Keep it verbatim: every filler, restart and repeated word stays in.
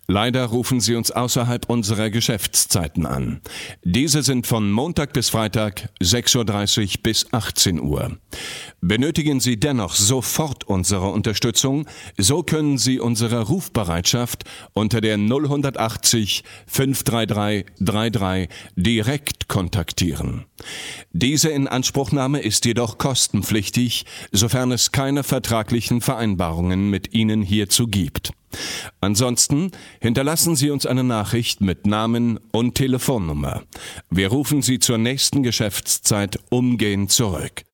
Leider rufen Sie uns außerhalb unserer Geschäftszeiten an. Diese sind von Montag bis Freitag sechs Uhr dreißig bis achtzehn Uhr. Benötigen Sie dennoch sofort unsere Unterstützung, so können Sie unsere Rufbereitschaft unter der null achtzig fünf drei drei drei drei direkt kontaktieren. Diese Inanspruchnahme ist jedoch kostenpflichtig, sofern es keine vertraglichen Vereinbarungen mit Ihnen hierzu gibt. Ansonsten hinterlassen Sie uns eine Nachricht mit Namen und Telefonnummer. Wir rufen Sie zur nächsten Geschäftszeit umgehend zurück.